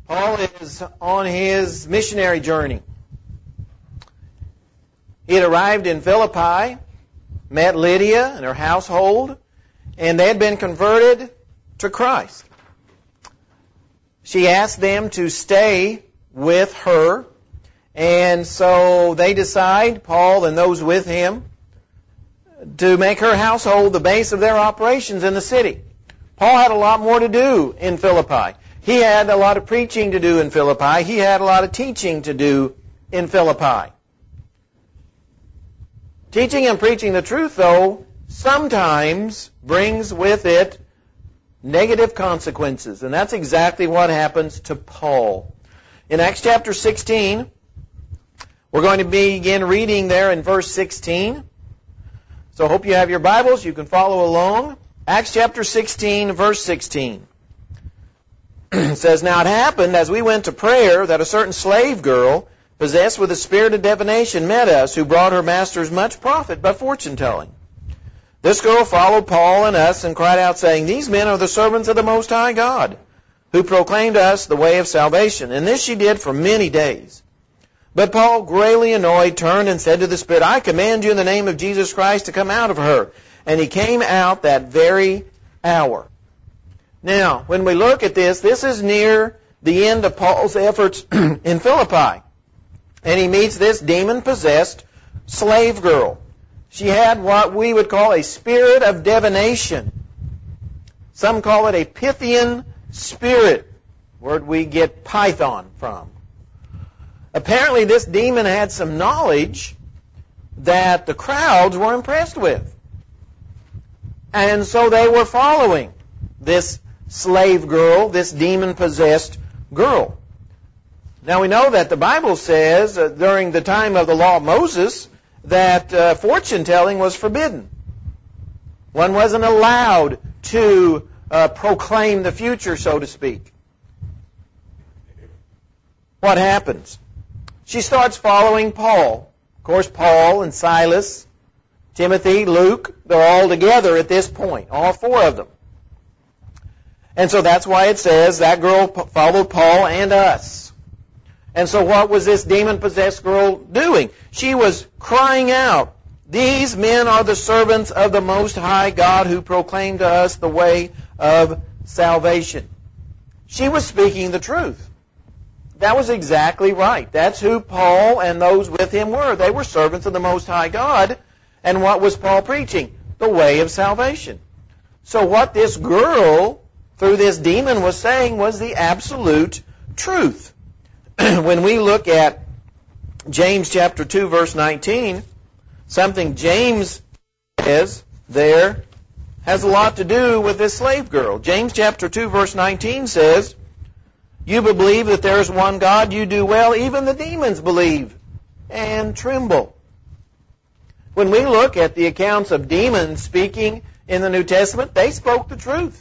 Paul is on his missionary journey. He had arrived in Philippi, met Lydia and her household, and they had been converted to Christ. She asked them to stay with her, and so they decide, Paul and those with him, to make her household the base of their operations in the city. Paul had a lot more to do in Philippi. He had a lot of preaching to do in Philippi. He had a lot of teaching to do in Philippi. Teaching and preaching the truth, though, sometimes brings with it negative consequences. And that's exactly what happens to Paul. In Acts chapter 16, we're going to begin reading there in verse 16. So I hope you have your Bibles. You can follow along. Acts chapter 16, verse 16. It says, "Now it happened, as we went to prayer, that a certain slave girl, possessed with a spirit of divination, met us, who brought her masters much profit by fortune-telling. This girl followed Paul and us and cried out, saying, 'These men are the servants of the Most High God, who proclaim to us the way of salvation.' And this she did for many days. But Paul, greatly annoyed, turned and said to the spirit, 'I command you in the name of Jesus Christ to come out of her.' And he came out that very hour." Now, when we look at this is near the end of Paul's efforts in Philippi. And he meets this demon-possessed slave girl. She had what we would call a spirit of divination. Some call it a Pythian spirit, word we get Python from. Apparently this demon had some knowledge that the crowds were impressed with. And so they were following this slave girl, this demon-possessed girl. Now we know that the Bible says during the time of the law of Moses that fortune-telling was forbidden. One wasn't allowed to proclaim the future, so to speak. What happens? She starts following Paul. Of course, Paul and Silas, Timothy, Luke, they're all together at this point, all four of them. And so that's why it says that girl followed Paul and us. And so what was this demon-possessed girl doing? She was crying out, "These men are the servants of the Most High God who proclaim to us the way of salvation." She was speaking the truth. That was exactly right. That's who Paul and those with him were. They were servants of the Most High God. And what was Paul preaching? The way of salvation. So what this girl, through this demon, was saying was the absolute truth. When we look at James chapter 2, verse 19, something James says there has a lot to do with this slave girl. James chapter 2, verse 19 says, "You believe that there is one God, you do well. Even the demons believe and tremble." When we look at the accounts of demons speaking in the New Testament, they spoke the truth.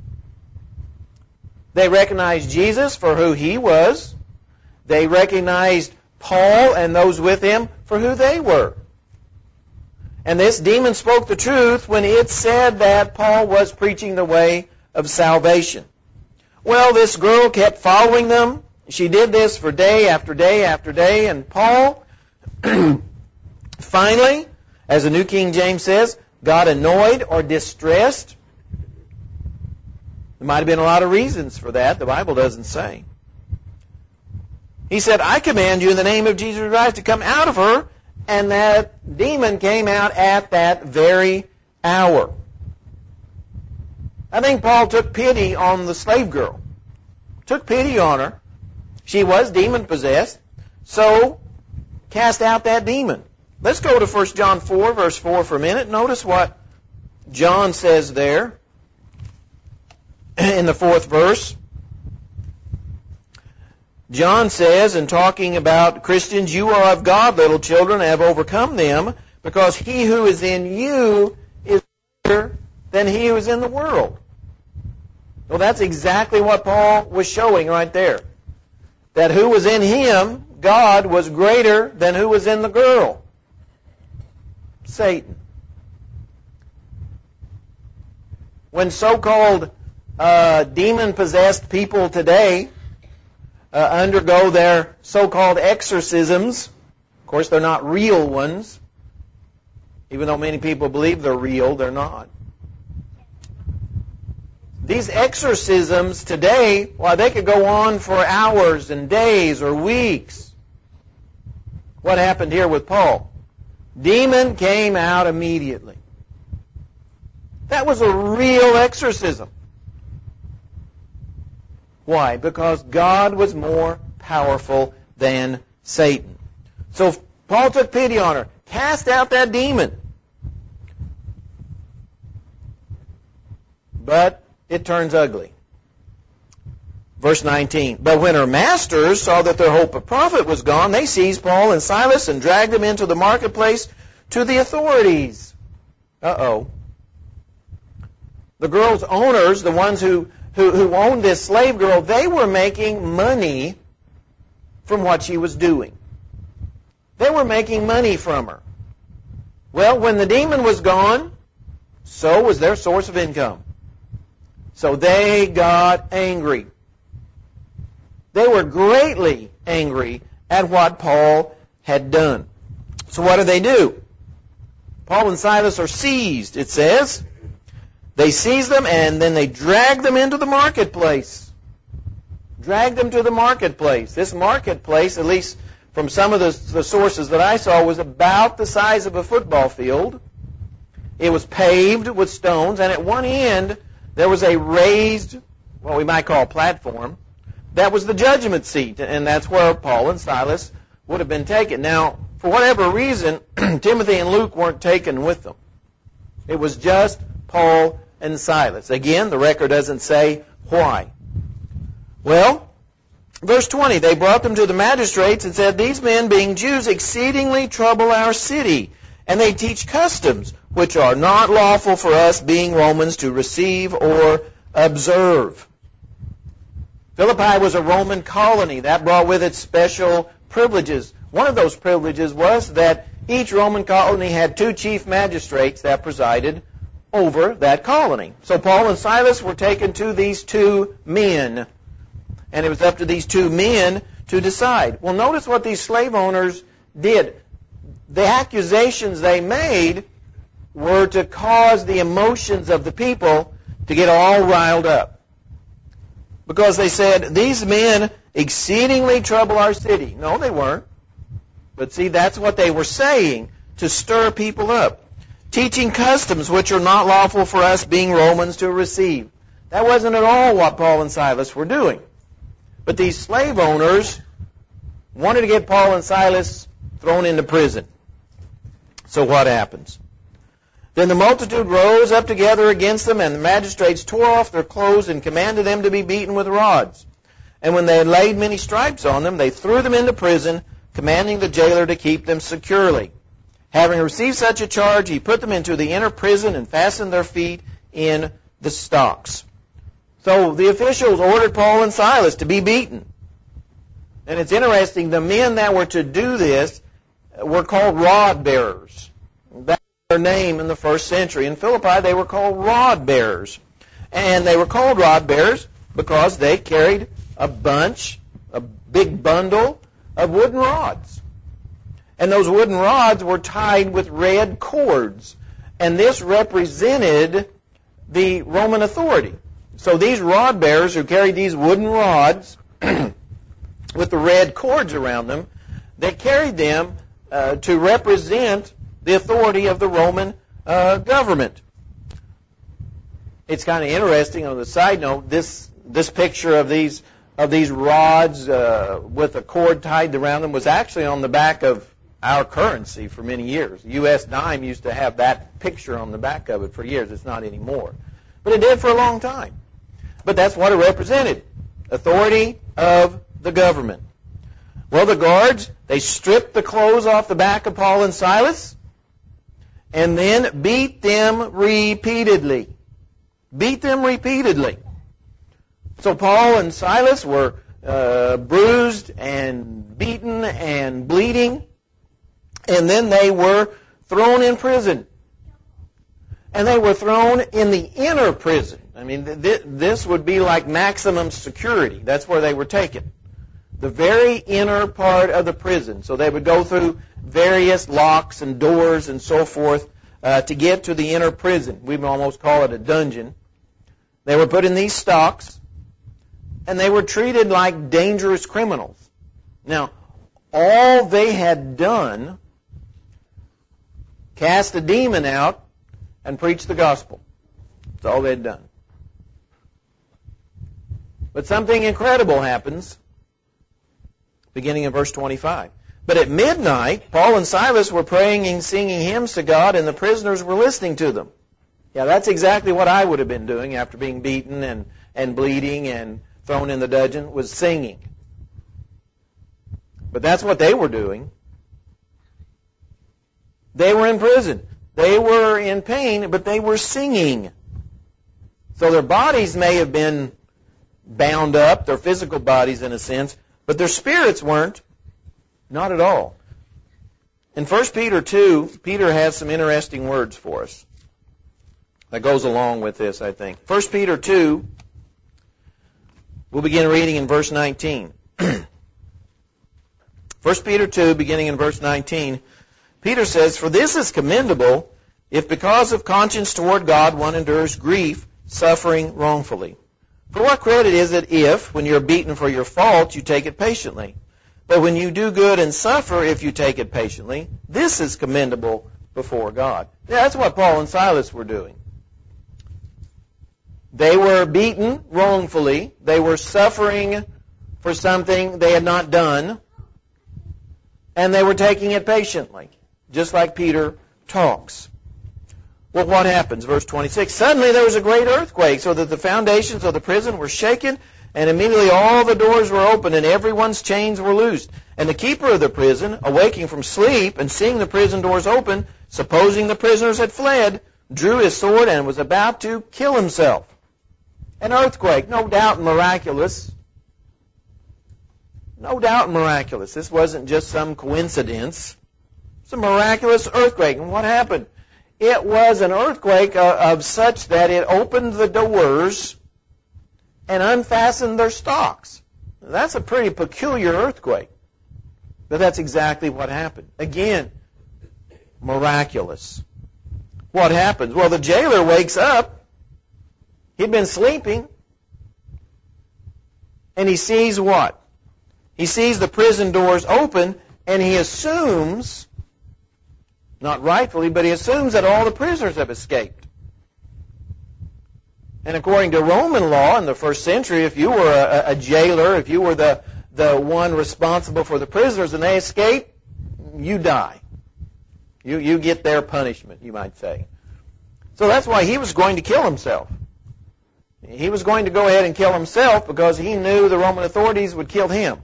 They recognized Jesus for who he was. They recognized Paul and those with him for who they were. And this demon spoke the truth when it said that Paul was preaching the way of salvation. Well, this girl kept following them. She did this for day after day after day. And Paul, finally, as the New King James says, got annoyed or distressed. There might have been a lot of reasons for that. The Bible doesn't say. He said, "I command you in the name of Jesus Christ to come out of her." And that demon came out at that very hour. I think Paul took pity on the slave girl. Took pity on her. She was demon-possessed. So, cast out that demon. Let's go to 1 John 4, verse 4 for a minute. Notice what John says there in the 4th verse. John says, in talking about Christians, "You are of God, little children, and have overcome them, because he who is in you is greater than he who is in the world." Well, that's exactly what Paul was showing right there. That who was in him, God, was greater than who was in the girl, Satan. When so-called demon-possessed people today undergo their so-called exorcisms. Of course, they're not real ones. Even though many people believe they're real, they're not. These exorcisms today, they could go on for hours and days or weeks. What happened here with Paul? Demon came out immediately. That was a real exorcism. Why? Because God was more powerful than Satan. So Paul took pity on her, cast out that demon. But it turns ugly. Verse 19, but when her masters saw that their hope of profit was gone, they seized Paul and Silas and dragged them into the marketplace to the authorities. Uh-oh. The girl's owners, the ones who owned this slave girl, they were making money from what she was doing. They were making money from her. Well, when the demon was gone, so was their source of income. So they got angry. They were greatly angry at what Paul had done. So what do? Paul and Silas are seized, it says. They seized them and then they dragged them into the marketplace. Dragged them to the marketplace. This marketplace, at least from some of the sources that I saw, was about the size of a football field. It was paved with stones, and at one end there was a raised, what we might call a platform. That was the judgment seat, and that's where Paul and Silas would have been taken. Now, for whatever reason, Timothy and Luke weren't taken with them. It was just Paul and Silas. Again, the record doesn't say why. Well, verse 20, they brought them to the magistrates and said, these men, being Jews, exceedingly trouble our city, and they teach customs which are not lawful for us, being Romans, to receive or observe. Philippi was a Roman colony. That brought with it special privileges. One of those privileges was that each Roman colony had two chief magistrates that presided over that colony. So Paul and Silas were taken to these two men, and it was up to these two men to decide. Well, notice what these slave owners did. The accusations they made were to cause the emotions of the people to get all riled up. Because they said, these men exceedingly trouble our city. No, they weren't. But see, that's what they were saying to stir people up. Teaching customs which are not lawful for us, being Romans, to receive. That wasn't at all what Paul and Silas were doing. But these slave owners wanted to get Paul and Silas thrown into prison. So what happens? Then the multitude rose up together against them, and the magistrates tore off their clothes and commanded them to be beaten with rods. And when they had laid many stripes on them, they threw them into prison, commanding the jailer to keep them securely. Having received such a charge, he put them into the inner prison and fastened their feet in the stocks. So the officials ordered Paul and Silas to be beaten. And it's interesting, the men that were to do this were called rod bearers. That's their name in the first century. In Philippi, they were called rod bearers. And they were called rod bearers because they carried a big bundle of wooden rods. And those wooden rods were tied with red cords. And this represented the Roman authority. So these rod bearers who carried these wooden rods with the red cords around them, they carried them to represent the authority of the Roman government. It's kind of interesting on the side note, this picture of these rods with a cord tied around them was actually on the back of our currency for many years. The U.S. dime used to have that picture on the back of it for years. It's not anymore. But it did for a long time. But that's what it represented. Authority of the government. Well, the guards, they stripped the clothes off the back of Paul and Silas and then beat them repeatedly. Beat them repeatedly. So Paul and Silas were bruised and beaten and bleeding, and then they were thrown in prison. And they were thrown in the inner prison. I mean, this would be like maximum security. That's where they were taken. the very inner part of the prison. So they would go through various locks and doors and so forth to get to the inner prison. We would almost call it a dungeon. They were put in these stocks, and they were treated like dangerous criminals. Now, all they had done, cast a demon out and preach the gospel. That's all they had done. But something incredible happens, beginning in verse 25. But at midnight, Paul and Silas were praying and singing hymns to God, and the prisoners were listening to them. Yeah, that's exactly what I would have been doing after being beaten and bleeding and thrown in the dungeon, was singing. But that's what they were doing. They were in prison. They were in pain, but they were singing. So their bodies may have been bound up, their physical bodies in a sense, but their spirits weren't. Not at all. In 1 Peter 2, Peter has some interesting words for us that goes along with this, I think. 1 Peter 2, we'll begin reading in verse 19. 1 Peter 2, beginning in verse 19, Peter says, "For this is commendable, if because of conscience toward God one endures grief, suffering wrongfully. For what credit is it if, when you are beaten for your fault, you take it patiently? But when you do good and suffer, if you take it patiently, this is commendable before God." Yeah, that's what Paul and Silas were doing. They were beaten wrongfully. They were suffering for something they had not done. And they were taking it patiently, just like Peter talks. Well, what happens? Verse 26, "Suddenly there was a great earthquake, so that the foundations of the prison were shaken, and immediately all the doors were opened, and everyone's chains were loosed. And the keeper of the prison, awaking from sleep and seeing the prison doors open, supposing the prisoners had fled, drew his sword and was about to kill himself." An earthquake, no doubt miraculous. No doubt miraculous. This wasn't just some coincidence. It's a miraculous earthquake. And what happened? It was an earthquake of such that it opened the doors and unfastened their stocks. That's a pretty peculiar earthquake. But that's exactly what happened. Again, miraculous. What happens? Well, the jailer wakes up. He'd been sleeping. And he sees what? He sees the prison doors open, and he assumes, not rightfully, but he assumes that all the prisoners have escaped. And according to Roman law in the first century, if you were a jailer, if you were the one responsible for the prisoners and they escape, you die. You get their punishment, you might say. So that's why he was going to kill himself. He was going to go ahead and kill himself because he knew the Roman authorities would kill him.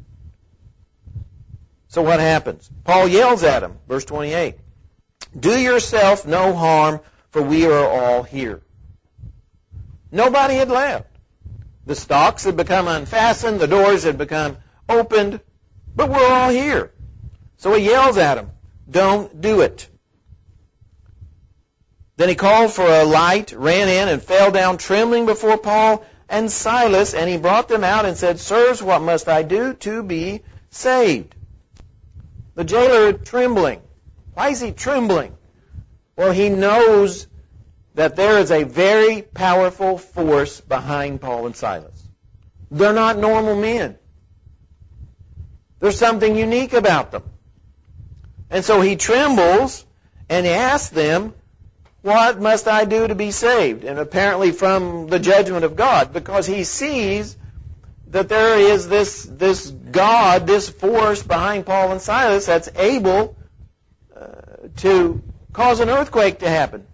So what happens? Paul yells at him, verse 28. "Do yourself no harm, for we are all here." Nobody had left. The stocks had become unfastened, the doors had become opened, but we're all here. So he yells at him, "Don't do it." Then he called for a light, ran in, and fell down trembling before Paul and Silas, and he brought them out and said, "Sirs, what must I do to be saved?" The jailer trembling. Why is he trembling? Well, he knows that there is a very powerful force behind Paul and Silas. They're not normal men. There's something unique about them. And so he trembles and he asks them, "What must I do to be saved?" And apparently from the judgment of God, because he sees that there is this God, this force behind Paul and Silas that's able to cause an earthquake to happen.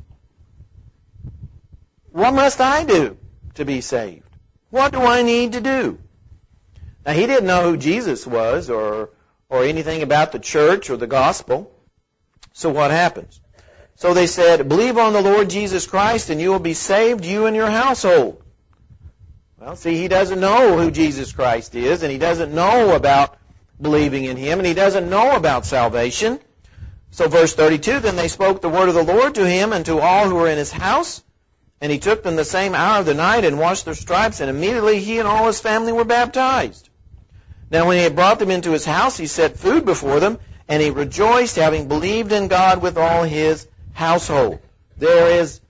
What must I do to be saved? What do I need to do? Now, he didn't know who Jesus was or anything about the church or the gospel. So what happens? So they said, "Believe on the Lord Jesus Christ and you will be saved, you and your household." Well, see, he doesn't know who Jesus Christ is, and he doesn't know about believing in him, and he doesn't know about salvation. So verse 32, "Then they spoke the word of the Lord to him and to all who were in his house. And he took them the same hour of the night and washed their stripes, and immediately he and all his family were baptized. Now when he had brought them into his house, he set food before them, and he rejoiced, having believed in God with all his household. There is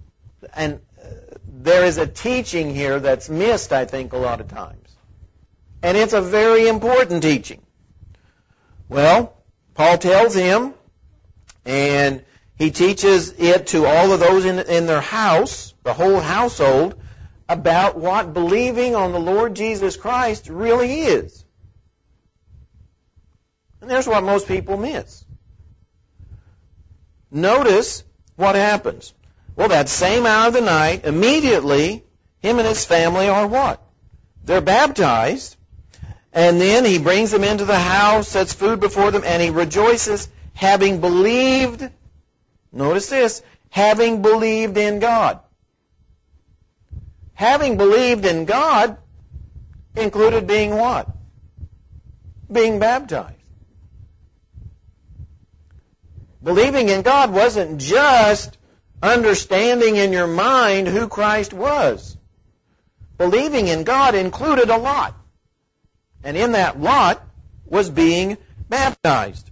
a teaching here that's missed, I think, a lot of times. And it's a very important teaching. Well, Paul tells him, and he teaches it to all of those in their house, the whole household, about what believing on the Lord Jesus Christ really is. And there's what most people miss. Notice what happens. Well, that same hour of the night, immediately, him and his family are what? They're baptized, and then he brings them into the house, sets food before them, and he rejoices, having believed, notice this, having believed in God. Having believed in God included being what? Being baptized. Believing in God wasn't just understanding in your mind who Christ was. Believing in God included a lot. And in that lot was being baptized.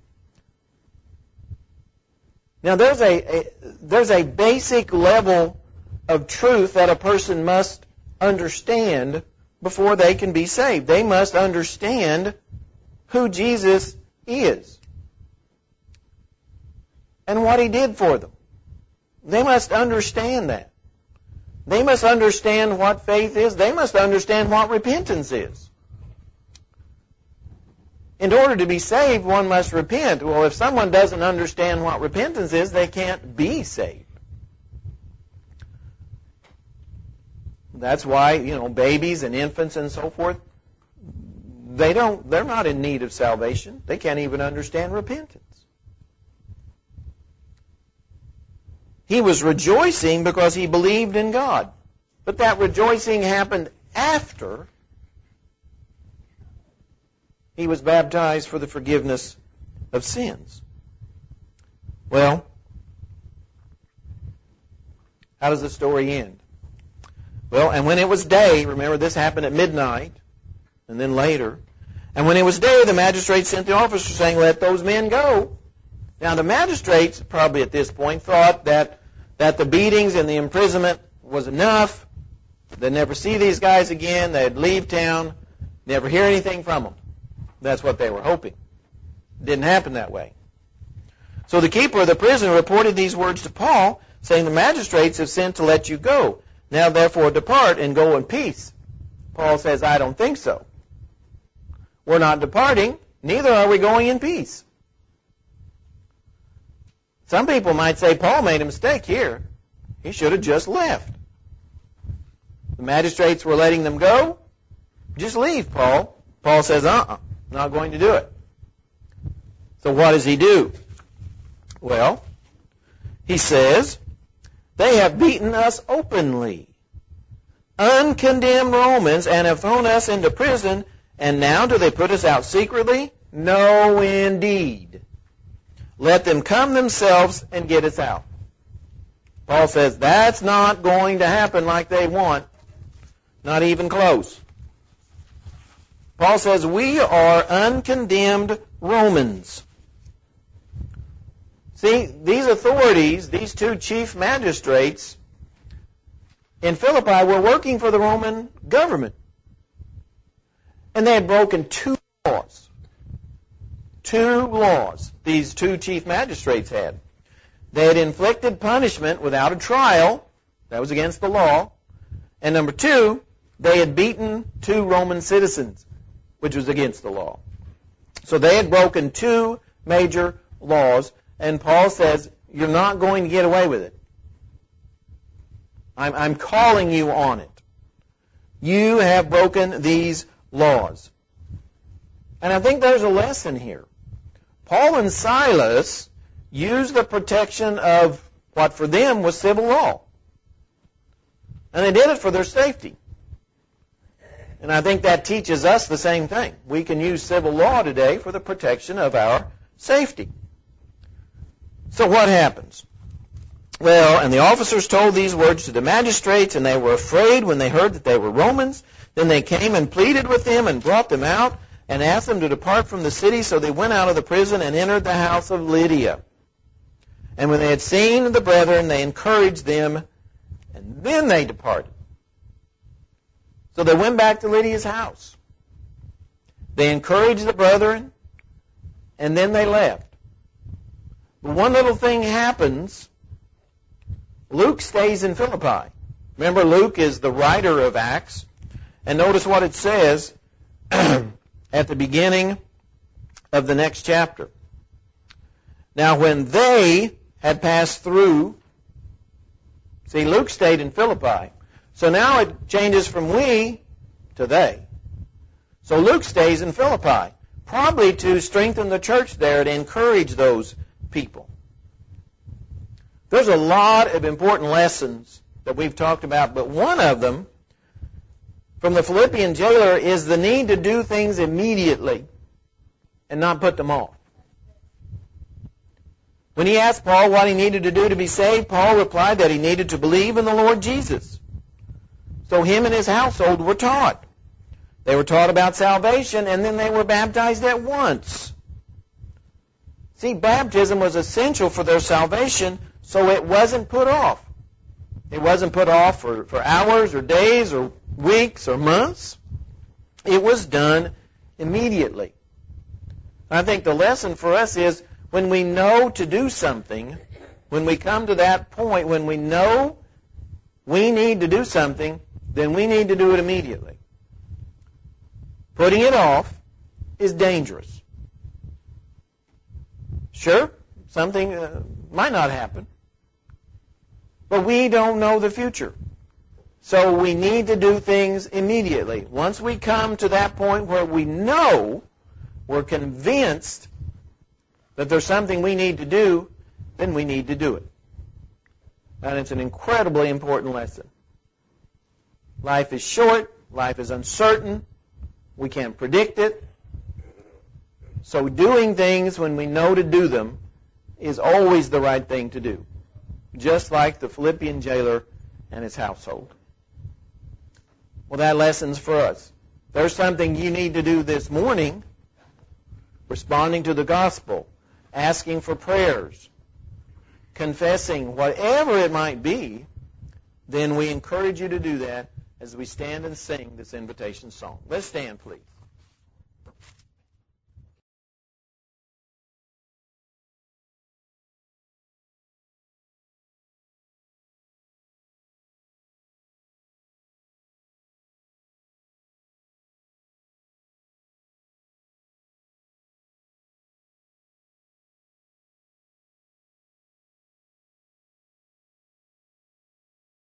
Now there's a basic level of truth that a person must understand before they can be saved. They must understand who Jesus is and what he did for them. They must understand that. They must understand what faith is. They must understand what repentance is. In order to be saved, one must repent. Well, if someone doesn't understand what repentance is, they can't be saved. That's why, babies and infants and so forth, they're not in need of salvation. They can't even understand repentance. He was rejoicing because he believed in God. But that rejoicing happened after he was baptized for the forgiveness of sins. Well, how does the story end? Well, and when it was day, remember this happened at midnight, and then later, and when it was day, the magistrates sent the officers saying, "Let those men go." Now the magistrates probably at this point thought that the beatings and the imprisonment was enough. They'd never see these guys again. They'd leave town, never hear anything from them. That's what they were hoping. It didn't happen that way. So the keeper of the prison reported these words to Paul, saying, "The magistrates have sent to let you go. Now therefore depart and go in peace." Paul says, "I don't think so. We're not departing, neither are we going in peace." Some people might say Paul made a mistake here. He should have just left. The magistrates were letting them go. Just leave, Paul. Paul says, not going to do it. So what does he do? Well, he says, "They have beaten us openly, uncondemned Romans, and have thrown us into prison, and now do they put us out secretly? No, indeed. Let them come themselves and get us out." Paul says that's not going to happen like they want. Not even close. Paul says we are uncondemned Romans. See, these authorities, these two chief magistrates in Philippi were working for the Roman government. And they had broken two laws. Two laws these two chief magistrates had. They had inflicted punishment without a trial. That was against the law. And number two, they had beaten two Roman citizens, which was against the law. So they had broken two major laws. And Paul says, you're not going to get away with it. I'm calling you on it. You have broken these laws. And I think there's a lesson here. Paul and Silas used the protection of what for them was civil law. And they did it for their safety. And I think that teaches us the same thing. We can use civil law today for the protection of our safety. So what happens? Well, and the officers told these words to the magistrates, and they were afraid when they heard that they were Romans. Then they came and pleaded with them and brought them out. and asked them to depart from the city. So they went out of the prison and entered the house of Lydia. And when they had seen the brethren, they encouraged them, and then they departed. So they went back to Lydia's house. They encouraged the brethren, and then they left. But one little thing happens. Luke stays in Philippi. Remember, Luke is the writer of Acts. And notice what it says at the beginning of the next chapter. Now, when they had passed through, see, Luke stayed in Philippi. So now it changes from we to they. So Luke stays in Philippi, probably to strengthen the church there, to encourage those people. There's a lot of important lessons that we've talked about, but one of them from the Philippian jailer is the need to do things immediately and not put them off. When he asked Paul what he needed to do to be saved, Paul replied that he needed to believe in the Lord Jesus. So him and his household were taught. They were taught about salvation, and then they were baptized at once. See, baptism was essential for their salvation, so it wasn't put off. It wasn't put off for hours or days or weeks or months. It was done immediately. I think the lesson for us is when we know to do something, when we come to that point, when we know we need to do something, then we need to do it immediately. Putting it off is dangerous. Sure, something might not happen, but we don't know the future. So we need to do things immediately. Once we come to that point where we know, we're convinced that there's something we need to do, then we need to do it. And it's an incredibly important lesson. Life is short. Life is uncertain. We can't predict it. So doing things when we know to do them is always the right thing to do. Just like the Philippian jailer and his household. Well, that lesson's for us. There's something you need to do this morning, responding to the gospel, asking for prayers, confessing, whatever it might be, then we encourage you to do that as we stand and sing this invitation song. Let's stand, please.